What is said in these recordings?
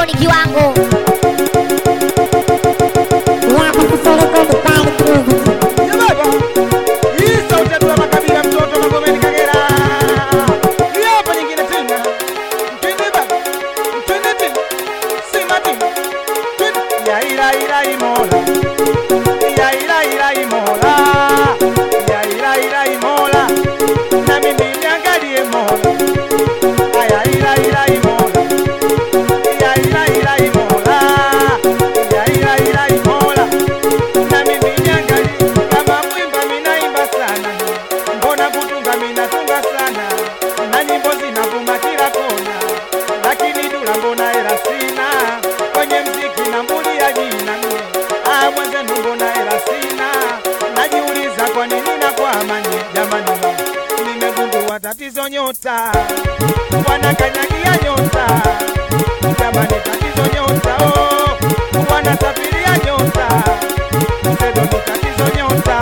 ni kiwango. Tatizo nyota, wanakanyagia nyota. Jamani tatizo nyota, oh, wanasafiria nyota. Msedo ni tatizo nyota,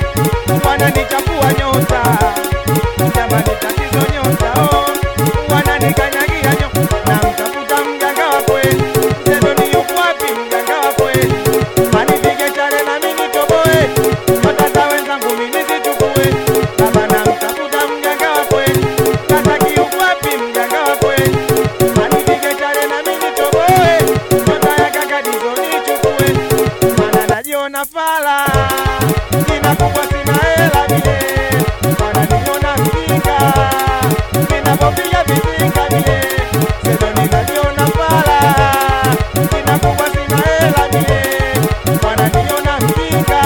wananichafua nyota. Jamani tatizo nyota, oh, wananikanyagia nyota. Namtafuta mganga wa kweli, msedo ni yuko wapi mganga wa kweli? Manipige chale na mimi nitoboe, nyota za wenzangu mimi nizichukue. Baba namtafuta mganga wa kweli, kataki yuko wapi mganga wa kweli? Manipige chale na mimi nitoboe, nyota ya kakadizo nichukue. Mana najiona fala, nina kubwa sina hela bile. Mana niona mjinga, ninapopiga vizinga bile. Sedo ninajiona fala, nina kubwa sina hela bile. Mana niona mjinga,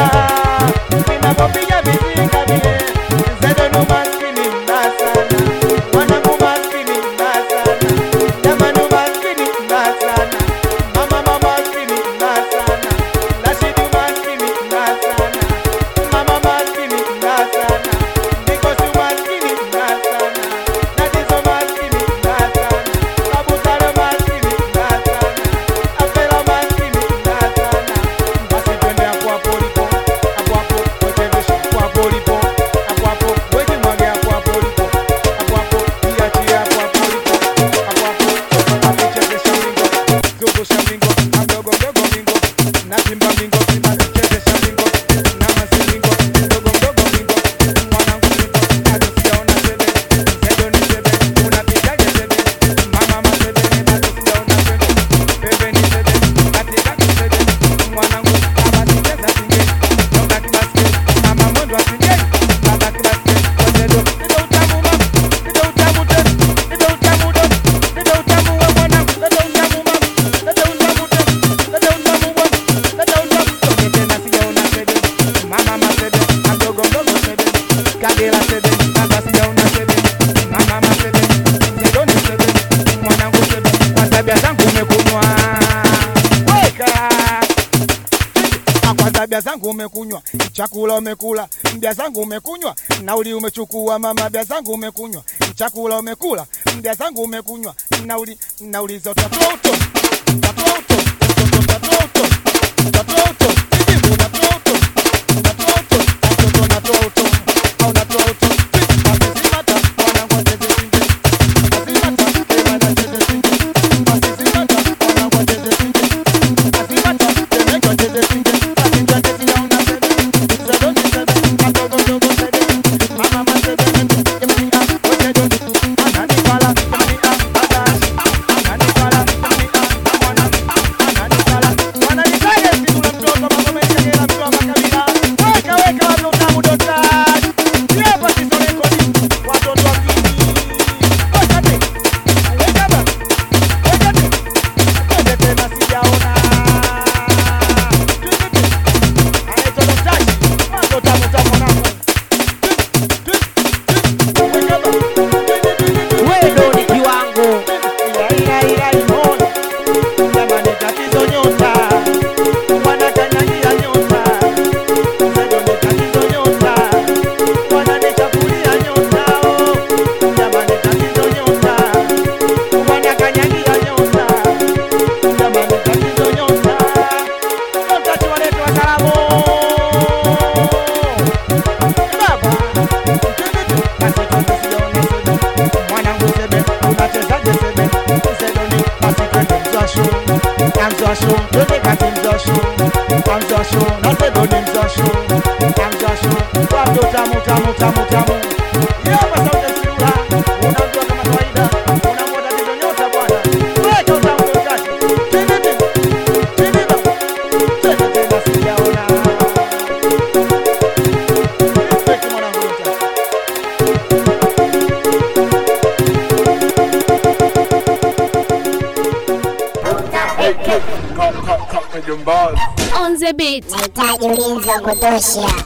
ninapopiga vizinga bile. Sedo no maskini mbaya sana, wanangu maskini mbaya sana. Jamani maskini mbaya sana, mama maskini mbaya sana. Rashidi maskini mbaya sana, mama maskini mbaya sana. Nikosi maskini mbaya sana, Nadizo maskini mbaya sana. Kabutare maskini mbaya sana, Afela maskini mbaya sana. Basi twende hapo hapo lipo, hapo hapo wetevesha hapo hapo lipo, hapo hapo weji mwage hapo hapo lipo, hapo hapo iachie hapo hapo lipo, hapo hapo apichezesha mingo, zungusha mingo, madogo dogo mingo, na timba mingo, timba chezesha mingo, na masi mingo, dogo dogo mingo, mwanangu mingo, bado sijaona sebe, sedo ni sebe, unapigaje sebe, mama masebe ni bado sijaona sebe, bebe ni sebe, katika kisebe, mwanangu baba ticheza singe, toka kibaske, mama mwendo asinge, baba kibaske, wazedo, nido utamu mama, nido utamu tena, nido utamu don, nido utamu wa mwanangu, nido utamu mama, nido utamu tena, nido utamu wa, nido utamu, toke tena sijaona sebe, mama masebe, madogo dogo sebe, kagela sebe, baba sijaona sebe, mama masebe, sedo ni sebe, mwanangu sebe, kwa tabia zangu umekunywa, weka kwa tabia zangu umekunywa, chakula umekula, mbia zangu umekunywa, nauli umechukua mama, mbia zangu umekunywa, chakula umekula, mbia zangu umekunywa, nauli za utatoa uto, utatoa uto, utatoa uto, utatoa uto, hivi unatoa uto, utatoa uto, watoto unatoa uto, au unatoa uto, wasimata, mwanangu acheze singe, wasimata, kemana acheze singe, wasimata, mwanangu acheze singe, wasimata, kemeko acheze singe. Amzosho, twende kati mzosho. Amzosho, nasedo ni mzosho. Amzosho, watu tamu tamu tamu tamu. Yapa sauti sirula, unamjua kama kawaida. Unamwota tizo nyota bwana. Weka utamu mzosho. Twende tena, twende ba. Twende tena sijaona. Respect mwanangu mzosho. On the beat. Nahitaji ulinzi wa kutosha.